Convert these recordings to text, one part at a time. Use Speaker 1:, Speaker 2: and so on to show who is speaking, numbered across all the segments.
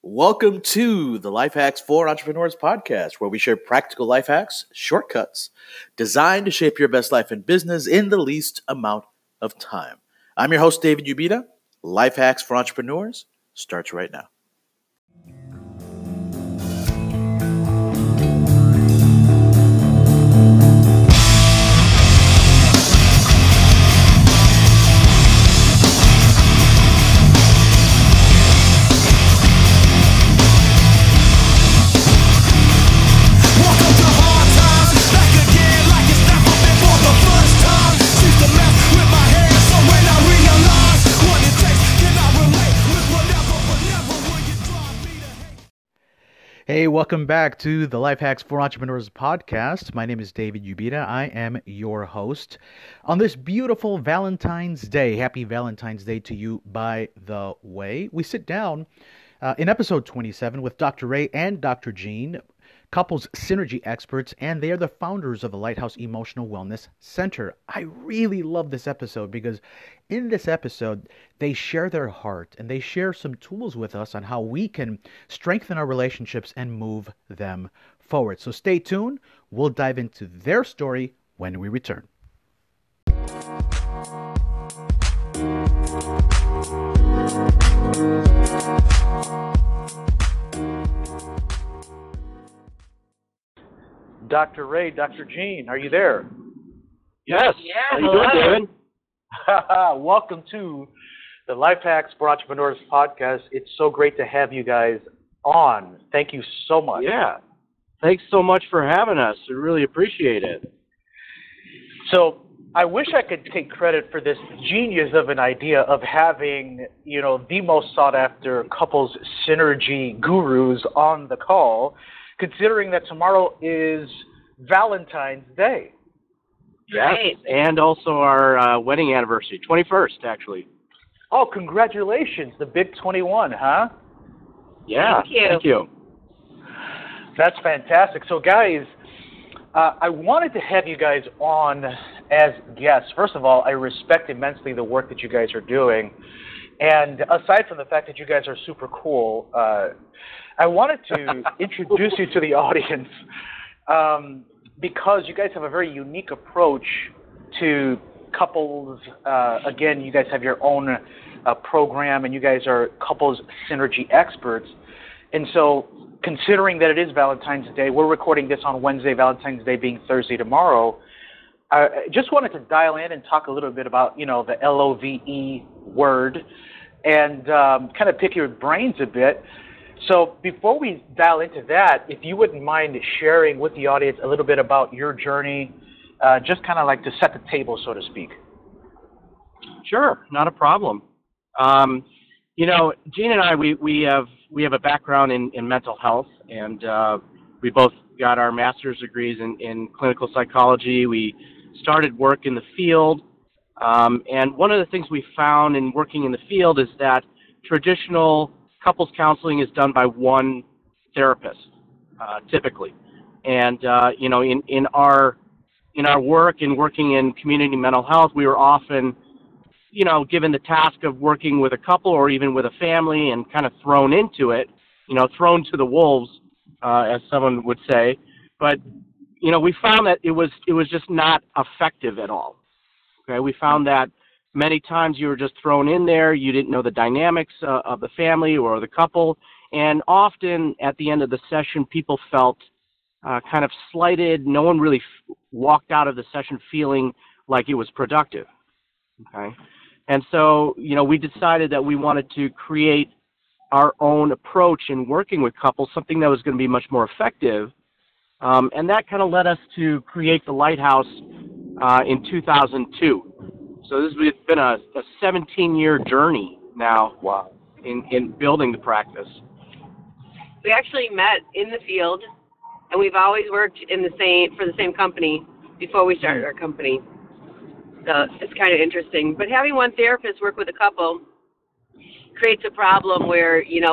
Speaker 1: Welcome to the Life Hacks for Entrepreneurs podcast, where we share practical life hacks, shortcuts, designed to shape your best life and business in the least amount of time. I'm your host, David Ubita. Life Hacks for Entrepreneurs starts right now. Hey, welcome back to the Life Hacks for Entrepreneurs podcast. My name is David Ubita. I am your host. On this beautiful Valentine's Day, happy Valentine's Day to you, by the way, we sit down in episode 27 with Dr. Ray and Dr. Jean, couples synergy experts, and they are the founders of the Lighthouse Emotional Wellness Center. I really love this episode because in this episode, they share their heart and they share some tools with us on how we can strengthen our relationships and move them forward. So stay tuned. We'll dive into their story when we return. Dr. Ray, Dr. Jean, are you there?
Speaker 2: Yes.
Speaker 3: Yeah,
Speaker 2: how you doing, David?
Speaker 1: Welcome to the Life Hacks for Entrepreneurs podcast. It's so great to have you guys on. Thank you so much.
Speaker 2: Yeah. Thanks so much for having us. We really appreciate it.
Speaker 1: So I wish I could take credit for this genius of an idea of having, the most sought after couples synergy gurus on the call, considering that tomorrow is Valentine's Day.
Speaker 2: Yes, right. And also our wedding anniversary, 21st, actually.
Speaker 1: Oh, congratulations, the big 21, huh?
Speaker 2: Yeah, thank you.
Speaker 1: That's fantastic. So, guys, I wanted to have you guys on as guests. First of all, I respect immensely the work that you guys are doing. And aside from the fact that you guys are super cool, I wanted to introduce you to the audience because you guys have a very unique approach to couples. Again, you guys have your own program, and you guys are couples synergy experts. And so, considering that it is Valentine's Day, we're recording this on Wednesday, Valentine's Day being Thursday tomorrow. I just wanted to dial in and talk a little bit about, the LOVE word and kind of pick your brains a bit. So before we dial into that, if you wouldn't mind sharing with the audience a little bit about your journey, just kind of like to set the table, so to speak.
Speaker 2: Sure, not a problem. Jean and I, we have a background in mental health, and we both got our master's degrees in clinical psychology. We started work in the field, and one of the things we found in working in the field is that traditional couples counseling is done by one therapist, typically. And, in our work and working in community mental health, we were often, given the task of working with a couple or even with a family and kind of thrown into it, thrown to the wolves, as someone would say. But, we found that it was just not effective at all. Okay, we found that many times you were just thrown in there. You didn't know the dynamics of the family or the couple. And often at the end of the session, people felt kind of slighted. No one really walked out of the session feeling like it was productive. Okay. And so, we decided that we wanted to create our own approach in working with couples, something that was going to be much more effective. And that kind of led us to create the Lighthouse in 2002. So this has been a 17-year journey now.
Speaker 1: Wow.
Speaker 2: In building the practice.
Speaker 3: We actually met in the field, and we've always worked for the same company before we started our company. So it's kind of interesting. But having one therapist work with a couple creates a problem where, you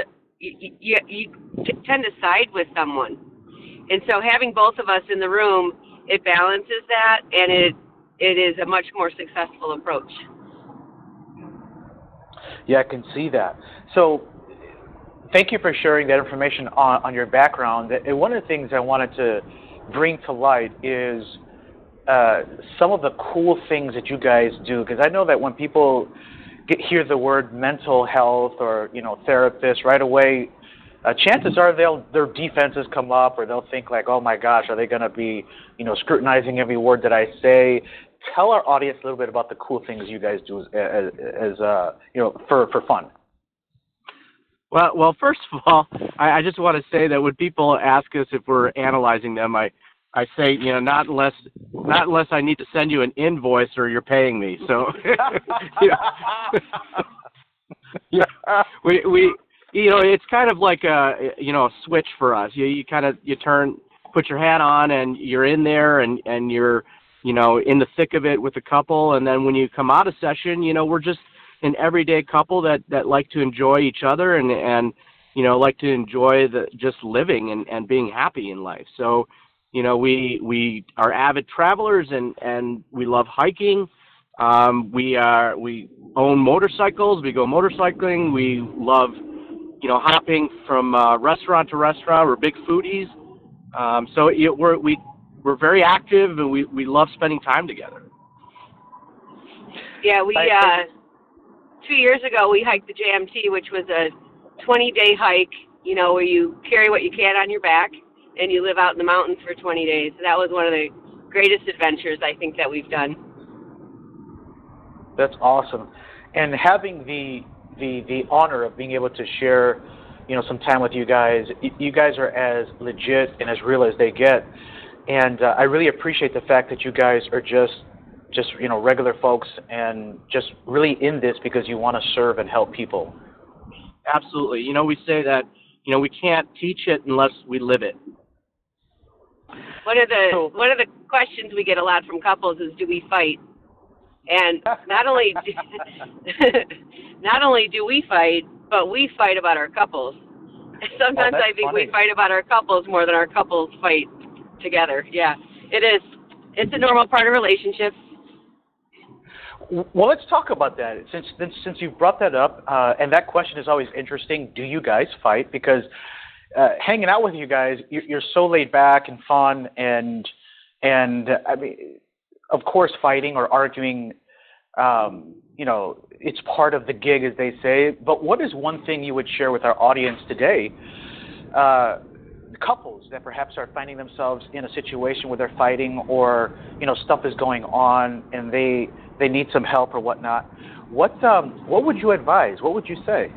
Speaker 3: tend to side with someone. And so having both of us in the room, it balances that, and it is a much more successful approach.
Speaker 1: Yeah, I can see that. So thank you for sharing that information on your background. And one of the things I wanted to bring to light is some of the cool things that you guys do, because I know that when people hear the word mental health or therapist, right away, chances are their defenses come up, or they'll think like, oh my gosh, are they going to be scrutinizing every word that I say? Tell our audience a little bit about the cool things you guys do as for fun.
Speaker 2: Well, first of all, I just want to say that when people ask us if we're analyzing them, I say, not unless I need to send you an invoice or you're paying me. So, we it's kind of like a switch for us. You put your hat on, and you're in there, and you're in the thick of it with a couple, and then when you come out of session, we're just an everyday couple that like to enjoy each other and like to enjoy just living and being happy in life. So, we are avid travelers and we love hiking. We own motorcycles. We go motorcycling. We love, hopping from restaurant to restaurant. We're big foodies. So we're very active, and we love spending time together.
Speaker 3: Yeah, 2 years ago we hiked the JMT, which was a 20-day hike, where you carry what you can on your back and you live out in the mountains for 20 days. That was one of the greatest adventures I think that we've done.
Speaker 1: That's awesome. And having the honor of being able to share, some time with you guys. You guys are as legit and as real as they get. And I really appreciate the fact that you guys are just regular folks and just really in this because you want to serve and help people.
Speaker 2: Absolutely. We say that, we can't teach it unless we live it.
Speaker 3: One of the questions we get a lot from couples is, do we fight? And not only do we fight, but we fight about our couples. Sometimes I think we fight about our couples more than our couples fight together. Yeah, it is. It's a normal part of relationships.
Speaker 1: Well, let's talk about that. Since you brought that up, and that question is always interesting. Do you guys fight? Because hanging out with you guys, you're so laid back and fun, and I mean, of course, fighting or arguing, it's part of the gig, as they say. But what is one thing you would share with our audience today? Couples that perhaps are finding themselves in a situation where they're fighting, or stuff is going on, and they need some help or whatnot. What would you advise? What would you say?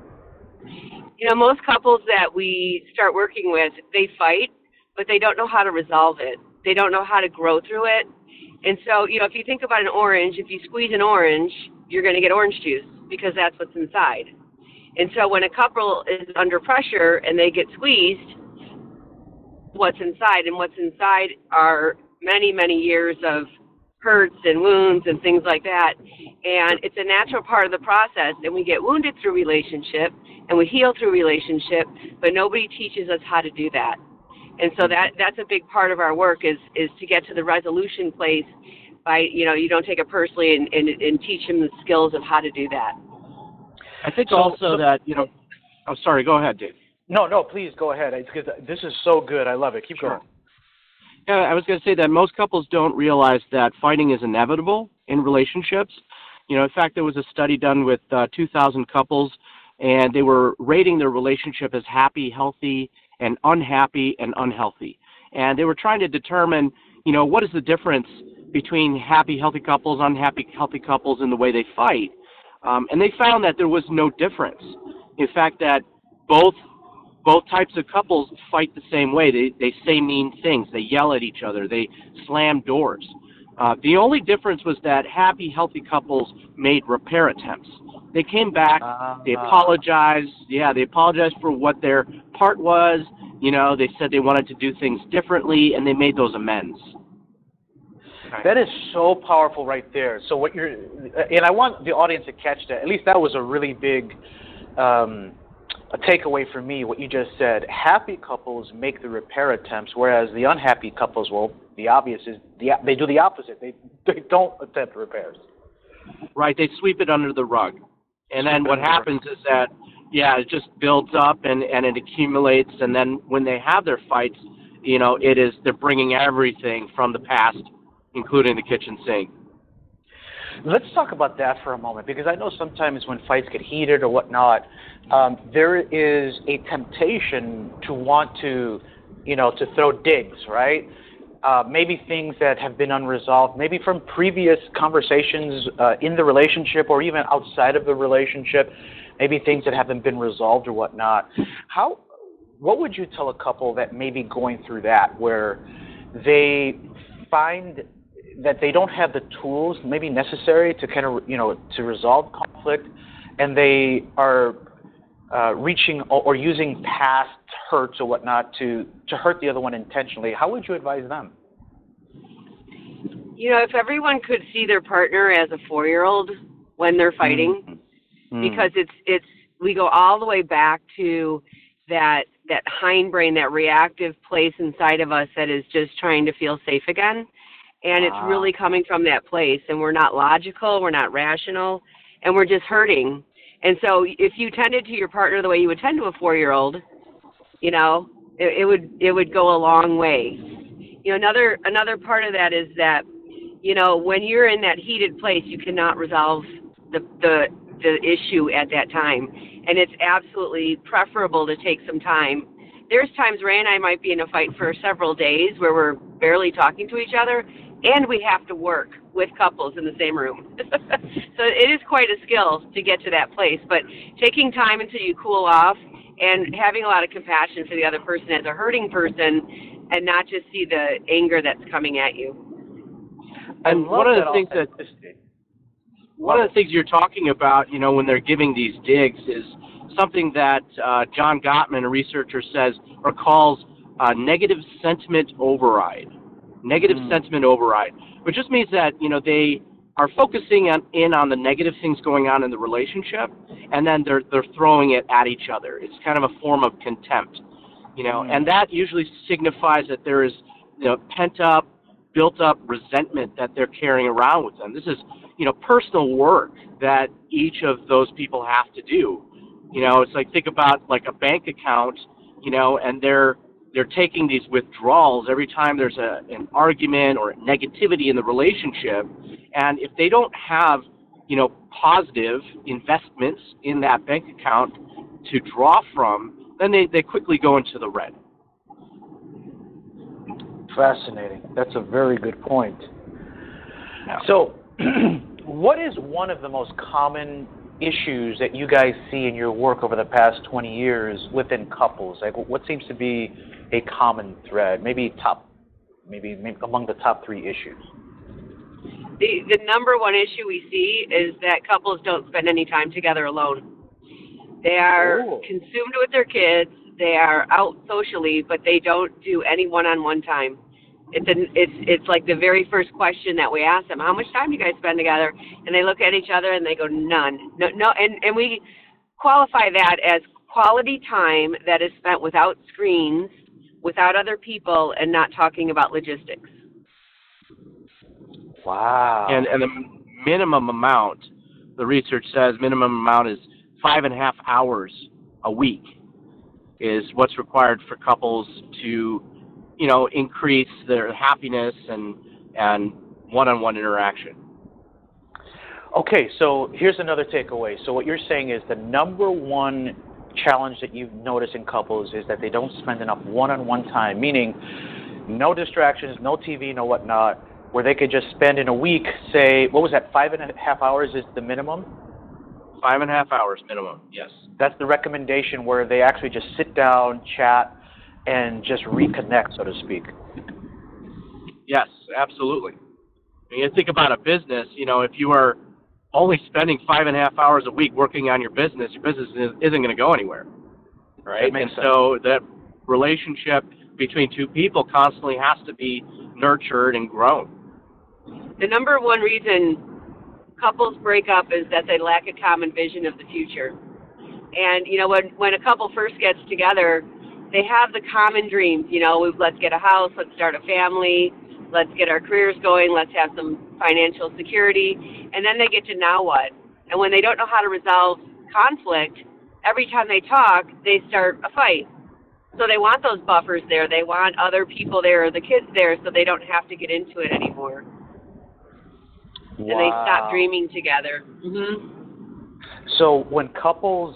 Speaker 3: Most couples that we start working with, they fight, but they don't know how to resolve it. They don't know how to grow through it. And so, if you think about an orange, if you squeeze an orange, you're going to get orange juice because that's what's inside. And so when a couple is under pressure and they get squeezed, what's inside are many, many years of hurts and wounds and things like that. And it's a natural part of the process, and we get wounded through relationship and we heal through relationship, but nobody teaches us how to do that. And so that's a big part of our work is to get to the resolution place by, you don't take it personally and teach them the skills of how to do that.
Speaker 2: I think that, oh, sorry, go ahead, Dave.
Speaker 1: No, please go ahead. Because this is so good. I love it. Keep going.
Speaker 2: Yeah, I was going to say that most couples don't realize that fighting is inevitable in relationships. In fact, there was a study done with 2,000 couples, and they were rating their relationship as happy, healthy, and unhappy and unhealthy. And they were trying to determine, what is the difference between happy, healthy couples, unhappy, healthy couples in the way they fight. And they found that there was no difference. In fact, that both types of couples fight the same way. They say mean things. They yell at each other. They slam doors. The only difference was that happy, healthy couples made repair attempts. They came back. They apologized. Yeah, they apologized for what their part was. They said they wanted to do things differently, and they made those amends.
Speaker 1: That is so powerful right there. So and I want the audience to catch that. At least that was a really big a takeaway for me, what you just said. Happy couples make the repair attempts, whereas the unhappy couples, well, the obvious is they do the opposite. They don't attempt repairs.
Speaker 2: Right, they sweep it under the rug. And then what happens is that yeah, it just builds up and it accumulates, and then when they have their fights, they're bringing everything from the past, including the kitchen sink.
Speaker 4: Let's talk about that for a moment, because I know sometimes when fights get heated or whatnot, there is a temptation to want to, to throw digs, right? Maybe things that have been unresolved, maybe from previous conversations in the relationship or even outside of the relationship, maybe things that haven't been resolved or whatnot. What would you tell a couple that may be going through that, where they find that they don't have the tools maybe necessary to kind of, to resolve conflict, and they are reaching or using past hurts or whatnot to hurt the other one intentionally? How would you advise them?
Speaker 3: If everyone could see their partner as a 4-year-old when they're fighting, because we go all the way back to that hindbrain, that reactive place inside of us that is just trying to feel safe again. And it's really coming from that place, and we're not logical, we're not rational, and we're just hurting. And so if you tended to your partner the way you would tend to a 4-year-old, it would go a long way. Another part of that is that, when you're in that heated place, you cannot resolve the issue at that time. And it's absolutely preferable to take some time. There's times Ray and I might be in a fight for several days where we're barely talking to each other, and we have to work with couples in the same room. So it is quite a skill to get to that place. But taking time until you cool off and having a lot of compassion for the other person as a hurting person, and not just see the anger that's coming at you.
Speaker 2: And one of the things you're talking about, when they're giving these digs, is something that John Gottman, a researcher, says or calls negative sentiment override. Negative sentiment override, which just means that they are focusing in on the negative things going on in the relationship, and then they're throwing it at each other. It's kind of a form of contempt, and that usually signifies that there is pent up, built up resentment that they're carrying around with them. This is personal work that each of those people have to do. It's like, think about like a bank account, and they're taking these withdrawals every time there's an argument or negativity in the relationship. And if they don't have, positive investments in that bank account to draw from, then they quickly go into the red.
Speaker 4: Fascinating. That's a very good point.
Speaker 2: Yeah.
Speaker 4: So what is one of the most common issues that you guys see in your work over the past 20 years within couples? Like, what seems to be a common thread, maybe among the top 3 issues?
Speaker 3: The number one issue we see is that couples don't spend any time together alone. They are consumed with their kids. They are out socially, but they don't do any one-on-one time. It's like the very first question that we ask them: how much time do you guys spend together? And they look at each other and they go, none. No, and we qualify that as quality time that is spent without screens, without other people, and not talking about logistics.
Speaker 4: Wow.
Speaker 2: And the minimum amount, the research says, minimum amount is 5.5 hours a week is what's required for couples to, increase their happiness and one-on-one interaction.
Speaker 4: Okay, so here's another takeaway. So what you're saying is the number one challenge that you've noticed in couples is that they don't spend enough one-on-one time, meaning no distractions, no TV, no whatnot, where they could just spend in a week, say, what was that, 5.5 hours is the minimum?
Speaker 2: 5.5 hours minimum, yes.
Speaker 4: That's the recommendation, where they actually just sit down, chat, and just reconnect, so to speak.
Speaker 2: Yes, absolutely. When you think about a business, if you are only spending 5.5 hours a week working on your business isn't going to go anywhere, right? And so that relationship between two people constantly has to be nurtured and grown.
Speaker 3: The number one reason couples break up is that they lack a common vision of the future. And, when a couple first gets together, they have the common dreams, let's get a house, let's start a family, let's get our careers going, let's have some financial security, and then they get to now what? And when they don't know how to resolve conflict, every time they talk, they start a fight. So they want those buffers there. They want other people there, or the kids there, so they don't have to get into it anymore.
Speaker 4: Wow.
Speaker 3: And they stop dreaming together.
Speaker 4: So when couples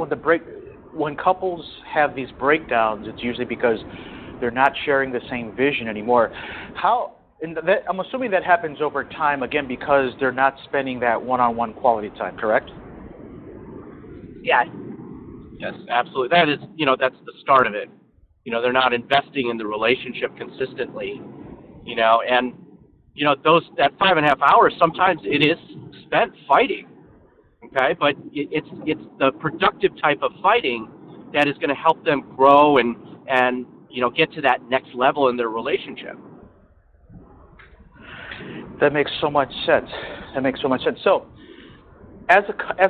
Speaker 4: have these breakdowns, it's usually because they're not sharing the same vision anymore. I'm assuming that happens over time, again, because they're not spending that one-on-one quality time, correct?
Speaker 3: Yes.
Speaker 2: Yes, absolutely. That is, that's the start of it. They're not investing in the relationship consistently, and, that 5.5 hours, sometimes it is spent fighting, okay? But it's the productive type of fighting that is going to help them grow and get to that next level in their relationship.
Speaker 4: That makes so much sense. So, as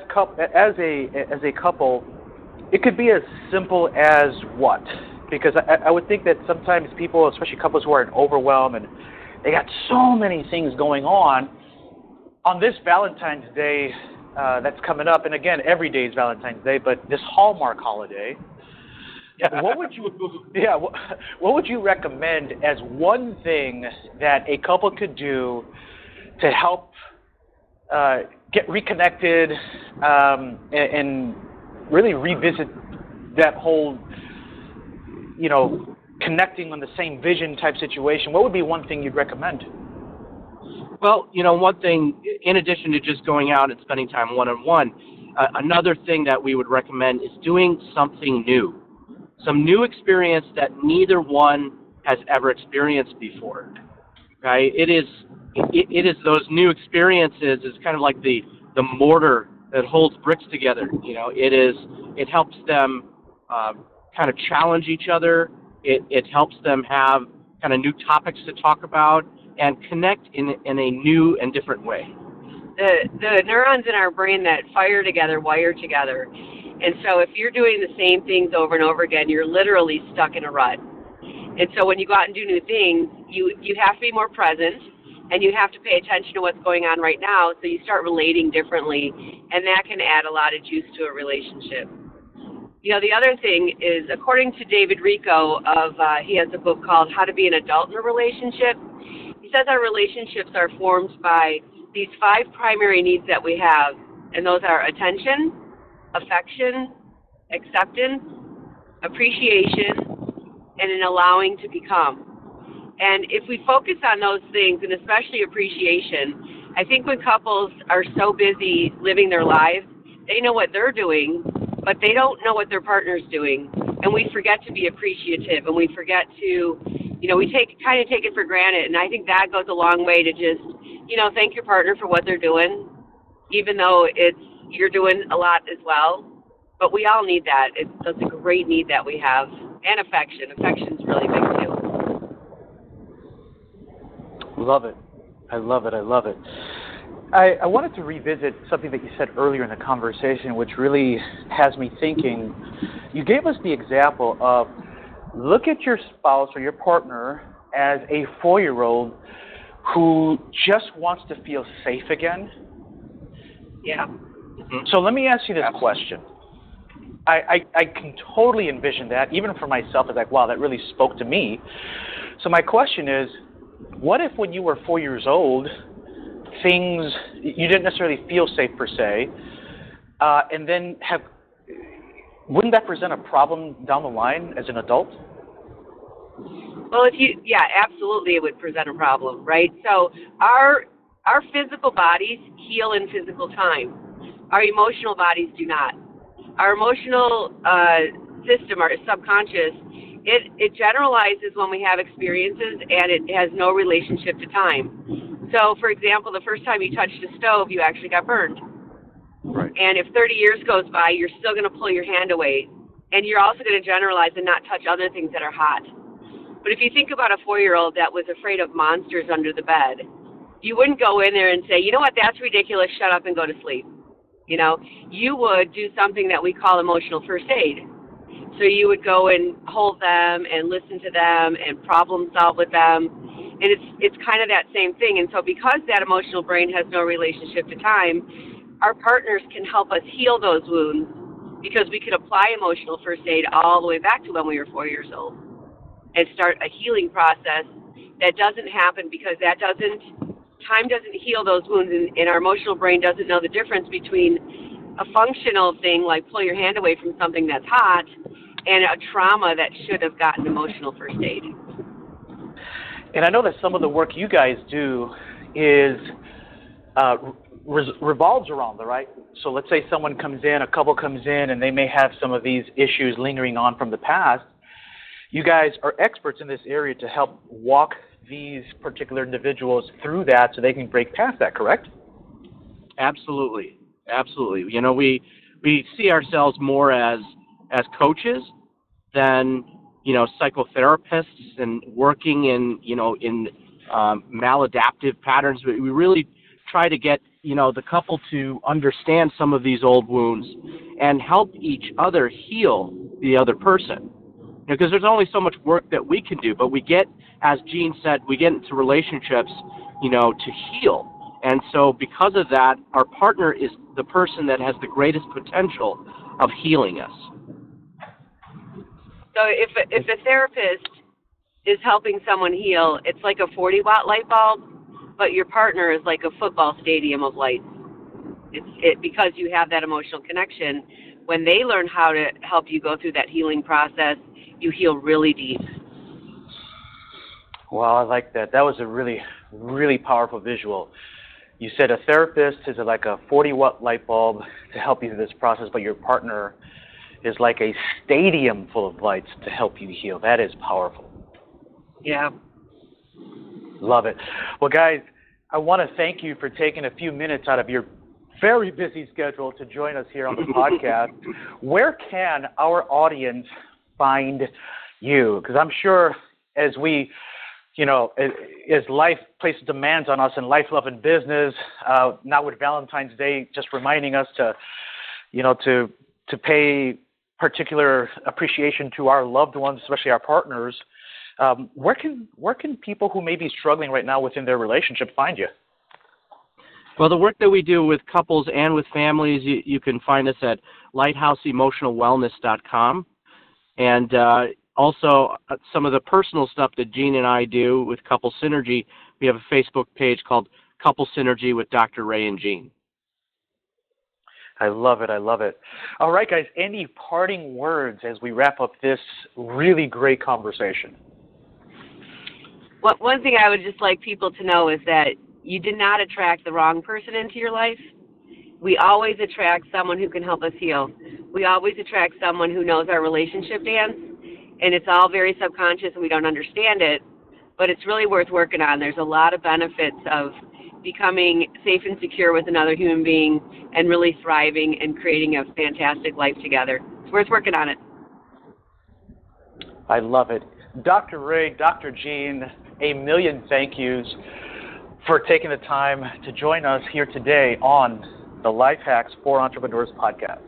Speaker 4: a couple, it could be as simple as what? Because I would think that sometimes people, especially couples who are in overwhelm and they got so many things going on this Valentine's Day that's coming up, and again, every day is Valentine's Day, but this Hallmark holiday, what would you recommend as one thing that a couple could do to help get reconnected and really revisit that whole, connecting on the same vision type situation? What would be one thing you'd recommend?
Speaker 2: Well, one thing, in addition to just going out and spending time one-on-one, another thing that we would recommend is doing something new. Some new experience that neither one has ever experienced before. Okay? It is those new experiences is kind of like the mortar that holds bricks together. It helps them kind of challenge each other. It helps them have kind of new topics to talk about and connect in a new and different way.
Speaker 3: The neurons in our brain that fire together wire together. And so if you're doing the same things over and over again, you're literally stuck in a rut. And so when you go out and do new things, you have to be more present, and you have to pay attention to what's going on right now, so you start relating differently, and that can add a lot of juice to a relationship. The other thing is, according to David Rico, he has a book called How to Be an Adult in a Relationship. He says our relationships are formed by these 5 primary needs that we have, and those are attention, affection, acceptance, appreciation, and an allowing to become. And if we focus on those things, and especially appreciation, I think when couples are so busy living their lives, they know what they're doing, but they don't know what their partner's doing. And we forget to be appreciative, and we forget to, we take it for granted. And I think that goes a long way to just, thank your partner for what they're doing, even though you're doing a lot as well. But we all need that. That's a great need that we have. And affection. Affection's really big too.
Speaker 4: Love it. I love it. I wanted to revisit something that you said earlier in the conversation, which really has me thinking. You gave us the example of look at your spouse or your partner as a 4-year-old who just wants to feel safe again.
Speaker 3: Yeah.
Speaker 2: Mm-hmm.
Speaker 4: So let me ask you this question. I can totally envision that, even for myself. It's like, wow, that really spoke to me. So my question is, what if when you were 4 years old, you didn't necessarily feel safe per se, and then wouldn't that present a problem down the line as an adult?
Speaker 3: Well, absolutely it would present a problem, right? So our physical bodies heal in physical time. Our emotional bodies do not. Our emotional system, our subconscious, it generalizes when we have experiences, and it has no relationship to time. So, for example, the first time you touched a stove, you actually got burned.
Speaker 4: Right.
Speaker 3: And if 30 years goes by, you're still going to pull your hand away. And you're also going to generalize and not touch other things that are hot. But if you think about a 4-year-old that was afraid of monsters under the bed, you wouldn't go in there and say, you know what, that's ridiculous, shut up and go to sleep. You would do something that we call emotional first aid. So you would go and hold them and listen to them and problem solve with them. And it's kind of that same thing. And so because that emotional brain has no relationship to time, our partners can help us heal those wounds because we could apply emotional first aid all the way back to when we were 4 years old and start a healing process that doesn't happen because time doesn't heal those wounds, and our emotional brain doesn't know the difference between a functional thing like pull your hand away from something that's hot and a trauma that should have gotten emotional first aid.
Speaker 4: And I know that some of the work you guys do is revolves around the right. So let's say someone comes in, a couple comes in, and they may have some of these issues lingering on from the past. You guys are experts in this area to help walk these particular individuals through that so they can break past that, correct?
Speaker 2: Absolutely. You know, we see ourselves more as coaches than, you know, psychotherapists and working in maladaptive patterns. We really try to get, you know, the couple to understand some of these old wounds and help each other heal the other person. Because there's only so much work that we can do, but we get, as Gene said, we get into relationships, you know, to heal. And so because of that, our partner is the person that has the greatest potential of healing us.
Speaker 3: So if a therapist is helping someone heal, it's like a 40-watt light bulb, but your partner is like a football stadium of lights. Because you have that emotional connection. When they learn how to help you go through that healing process, you heal really deep.
Speaker 4: Well, I like that. That was a really, really powerful visual. You said a therapist is like a 40-watt light bulb to help you through this process, but your partner is like a stadium full of lights to help you heal. That is powerful.
Speaker 3: Yeah.
Speaker 4: Love it. Well, guys, I want to thank you for taking a few minutes out of your very busy schedule to join us here on the podcast. Where can our audience find you? Because I'm sure as we, you know, as life places demands on us in life, love, and business, not with Valentine's Day just reminding us to, you know, to pay particular appreciation to our loved ones, especially our partners. Where can people who may be struggling right now within their relationship find you?
Speaker 2: Well, the work that we do with couples and with families, you can find us at lighthouseemotionalwellness.com. And also some of the personal stuff that Gene and I do with Couple Synergy, we have a Facebook page called Couple Synergy with Dr. Ray and Gene.
Speaker 4: I love it. All right, guys, any parting words as we wrap up this really great conversation?
Speaker 3: Well, one thing I would just like people to know is that you did not attract the wrong person into your life. We always attract someone who can help us heal. We always attract someone who knows our relationship dance, and it's all very subconscious and we don't understand it, but it's really worth working on. There's a lot of benefits of becoming safe and secure with another human being and really thriving and creating a fantastic life together. It's worth working on it.
Speaker 4: I love it. Dr. Ray, Dr. Gene, a million thank yous for taking the time to join us here today on the Life Hacks for Entrepreneurs podcast.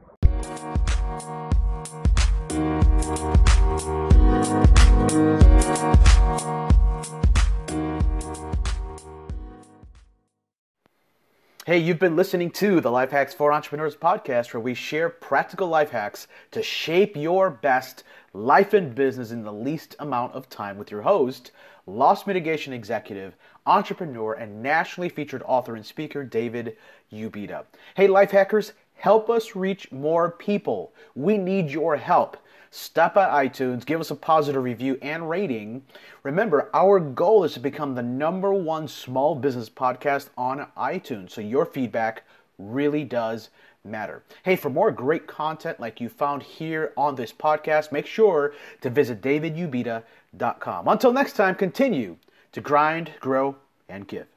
Speaker 1: Hey, you've been listening to the Life Hacks for Entrepreneurs podcast, where we share practical life hacks to shape your best life and business in the least amount of time with your host, loss mitigation executive, entrepreneur, and nationally featured author and speaker, David Ubeda. Hey, life hackers, help us reach more people. We need your help. Stop by iTunes, give us a positive review and rating. Remember, our goal is to become the #1 small business podcast on iTunes, so your feedback really does matter. Hey, for more great content like you found here on this podcast, make sure to visit davidubeda.com. Until next time, continue to grind, grow, and give.